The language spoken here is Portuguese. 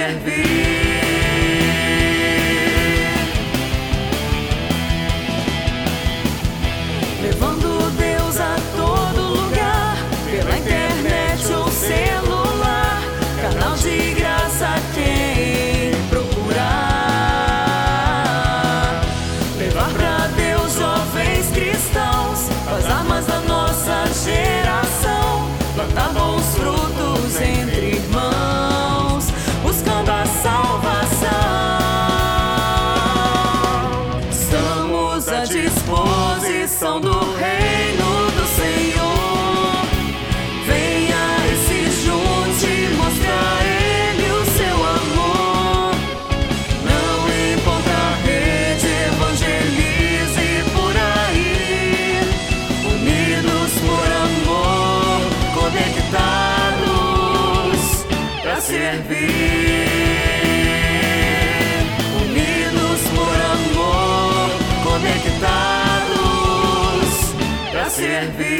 servir. Levando Deus a todo lugar, pela internet ou celular, canal de graça quem procurar. Levar pra Deus jovens cristãos, as armas da nossa geração, plantar bons frutos entre irmãos, buscando a salvação. Estamos à disposição do reino do Senhor. Venha e se junte, mostre a Ele o seu amor. Não importa a rede, evangelize por aí, unidos por amor, conectados pra servir. Unidos por amor, conectados pra servir.